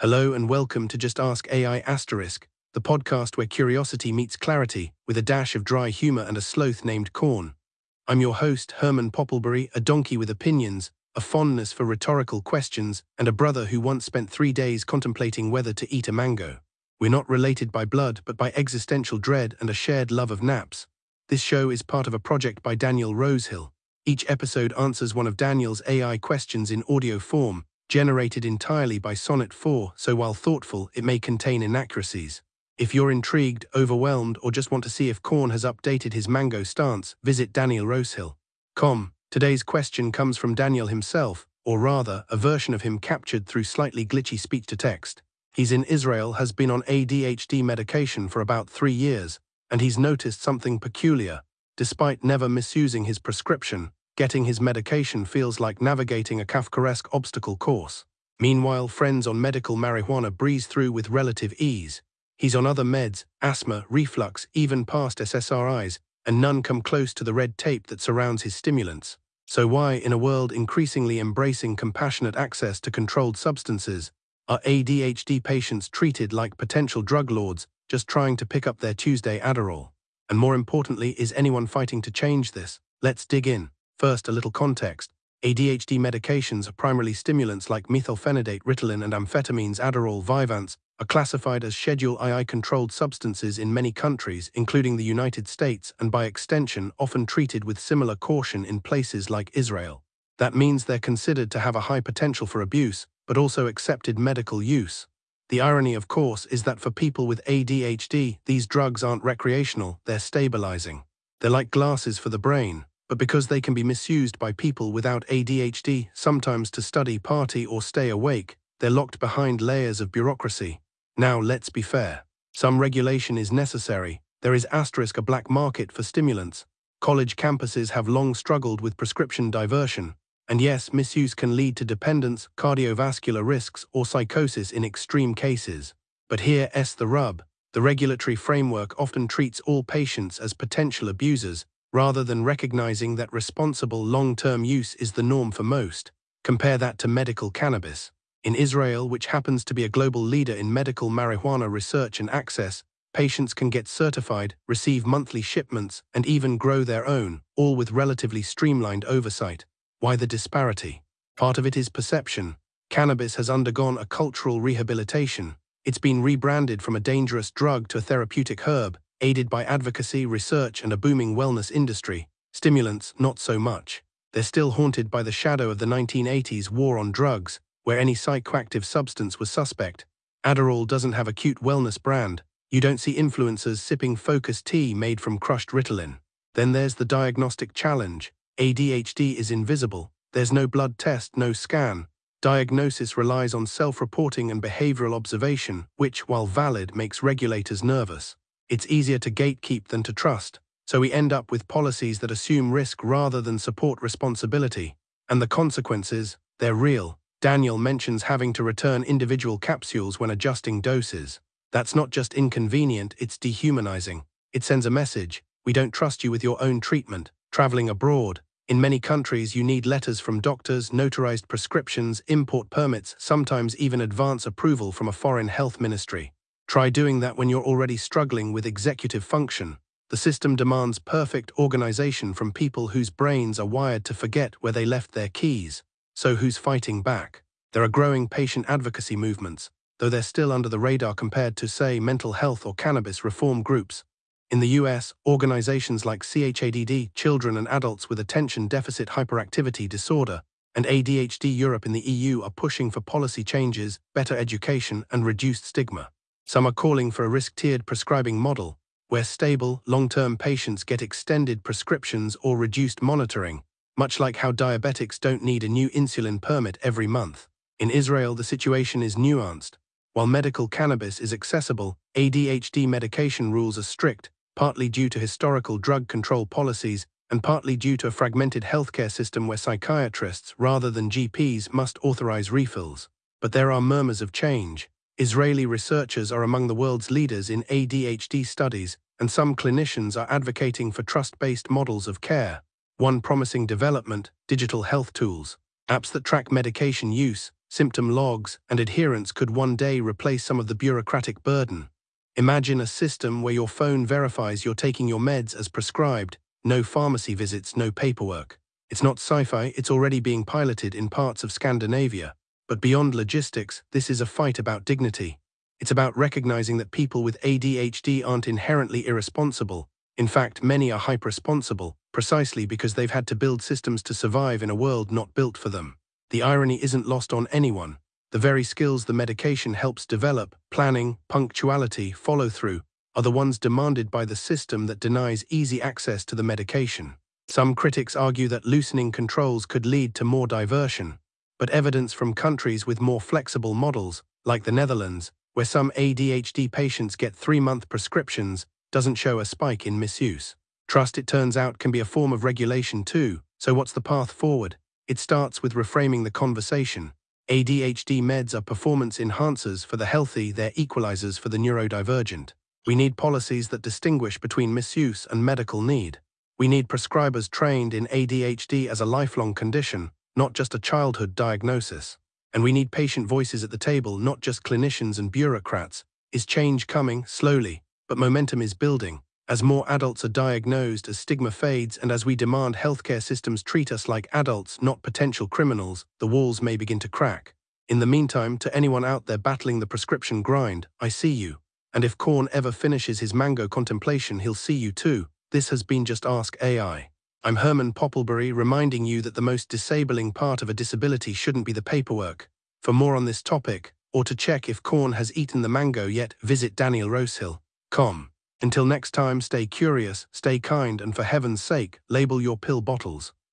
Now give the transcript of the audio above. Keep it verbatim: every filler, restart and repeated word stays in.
Hello and welcome to Just Ask A I Asterisk, the podcast where curiosity meets clarity with a dash of dry humor and a sloth named Corn. I'm your host, Herman Popplebury, a donkey with opinions, a fondness for rhetorical questions, and a brother who once spent three days contemplating whether to eat a mango. We're not related by blood, but by existential dread and a shared love of naps. This show is part of a project by Daniel Rosehill. Each episode answers one of Daniel's A I questions in audio form, generated entirely by Sonnet four, so while thoughtful, it may contain inaccuracies. If you're intrigued, overwhelmed, or just want to see if Corn has updated his mango stance, visit daniel rosehill dot com. Today's question comes from Daniel himself, or rather, a version of him captured through slightly glitchy speech-to-text. He's in Israel, has been on A D H D medication for about three years, and he's noticed something peculiar. Despite never misusing his prescription, getting his medication feels like navigating a Kafkaesque obstacle course. Meanwhile, friends on medical marijuana breeze through with relative ease. He's on other meds, asthma, reflux, even past S S R Is, and none come close to the red tape that surrounds his stimulants. So why, in a world increasingly embracing compassionate access to controlled substances, are A D H D patients treated like potential drug lords just trying to pick up their Tuesday Adderall? And more importantly, is anyone fighting to change this? Let's dig in. First, a little context. A D H D medications are primarily stimulants like methylphenidate, Ritalin, and amphetamines, Adderall, Vyvanse, are classified as Schedule I I-controlled substances in many countries, including the United States, and by extension, often treated with similar caution in places like Israel. That means they're considered to have a high potential for abuse, but also accepted medical use. The irony, of course, is that for people with A D H D, these drugs aren't recreational, they're stabilizing. They're like glasses for the brain. But because they can be misused by people without A D H D, sometimes to study, party, or stay awake, they're locked behind layers of bureaucracy. Now, let's be fair. Some regulation is necessary. There is asterisk a black market for stimulants. College campuses have long struggled with prescription diversion. And yes, misuse can lead to dependence, cardiovascular risks, or psychosis in extreme cases. But here's the rub. The regulatory framework often treats all patients as potential abusers, rather than recognizing that responsible long-term use is the norm for most. Compare that to medical cannabis. In Israel, which happens to be a global leader in medical marijuana research and access, patients can get certified, receive monthly shipments, and even grow their own, all with relatively streamlined oversight. Why the disparity? Part of it is perception. Cannabis has undergone a cultural rehabilitation. It's been rebranded from a dangerous drug to a therapeutic herb, aided by advocacy, research, and a booming wellness industry. Stimulants, not so much. They're still haunted by the shadow of the nineteen eighties war on drugs, where any psychoactive substance was suspect. Adderall doesn't have a cute wellness brand. You don't see influencers sipping Focus tea made from crushed Ritalin. Then there's the diagnostic challenge. A D H D is invisible. There's no blood test, no scan. Diagnosis relies on self-reporting and behavioral observation, which, while valid, makes regulators nervous. It's easier to gatekeep than to trust, so we end up with policies that assume risk rather than support responsibility. And the consequences, they're real. Daniel mentions having to return individual capsules when adjusting doses. That's not just inconvenient, it's dehumanizing. It sends a message: we don't trust you with your own treatment. Traveling abroad. In many countries, you need letters from doctors, notarized prescriptions, import permits, sometimes even advance approval from a foreign health ministry. Try doing that when you're already struggling with executive function. The system demands perfect organization from people whose brains are wired to forget where they left their keys. So who's fighting back? There are growing patient advocacy movements, though they're still under the radar compared to, say, mental health or cannabis reform groups. In the U S, organizations like C H A D D, Children and Adults with Attention Deficit Hyperactivity Disorder, and A D H D Europe in the E U are pushing for policy changes, better education, and reduced stigma. Some are calling for a risk-tiered prescribing model, where stable, long-term patients get extended prescriptions or reduced monitoring, much like how diabetics don't need a new insulin permit every month. In Israel, the situation is nuanced. While medical cannabis is accessible, A D H D medication rules are strict, partly due to historical drug control policies and partly due to a fragmented healthcare system where psychiatrists, rather than G Ps, must authorize refills. But there are murmurs of change. Israeli researchers are among the world's leaders in A D H D studies, and some clinicians are advocating for trust-based models of care. One promising development: digital health tools. Apps that track medication use, symptom logs, and adherence could one day replace some of the bureaucratic burden. Imagine a system where your phone verifies you're taking your meds as prescribed, no pharmacy visits, no paperwork. It's not sci-fi, it's already being piloted in parts of Scandinavia. But beyond logistics, this is a fight about dignity. It's about recognizing that people with A D H D aren't inherently irresponsible. In fact, many are hyper-responsible, precisely because they've had to build systems to survive in a world not built for them. The irony isn't lost on anyone. The very skills the medication helps develop, planning, punctuality, follow-through, are the ones demanded by the system that denies easy access to the medication. Some critics argue that loosening controls could lead to more diversion, but evidence from countries with more flexible models, like the Netherlands, where some A D H D patients get three-month prescriptions, doesn't show a spike in misuse. Trust, it turns out, can be a form of regulation too. So what's the path forward? It starts with reframing the conversation. A D H D meds are performance enhancers for the healthy, they're equalizers for the neurodivergent. We need policies that distinguish between misuse and medical need. We need prescribers trained in A D H D as a lifelong condition, not just a childhood diagnosis. And we need patient voices at the table, not just clinicians and bureaucrats. Is change coming? Slowly, but momentum is building. As more adults are diagnosed, as stigma fades, and as we demand healthcare systems treat us like adults, not potential criminals, the walls may begin to crack. In the meantime, to anyone out there battling the prescription grind, I see you. And if Korn ever finishes his mango contemplation, he'll see you too. This has been Just Ask A I. I'm Herman Popplebury, reminding you that the most disabling part of a disability shouldn't be the paperwork. For more on this topic, or to check if Korn has eaten the mango yet, visit daniel rosehill dot com. Until next time, stay curious, stay kind, and for heaven's sake, label your pill bottles.